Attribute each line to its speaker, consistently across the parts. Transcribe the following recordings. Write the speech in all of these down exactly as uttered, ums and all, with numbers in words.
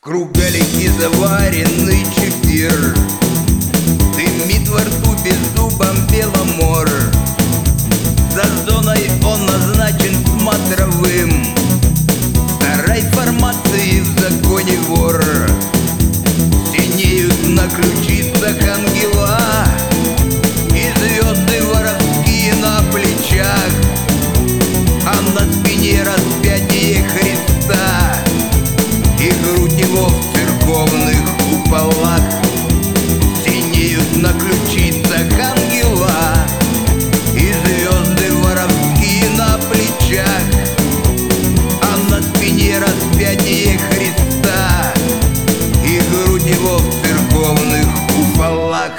Speaker 1: кругалике заваренный чефир, дымит во рту беззубом беломор. За зоной он назначен смотровым, второй формации в законе вор. Синеют на ключицах ангела и звезды воровские на плечах, а на спине распятие Христа и грудь его в церковных куполах. Синеют на ключицах ангела и звезды воровские на плечах, а на спине распятие Христа и грудь его в церковных куполах.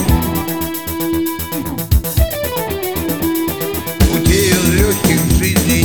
Speaker 1: В жизни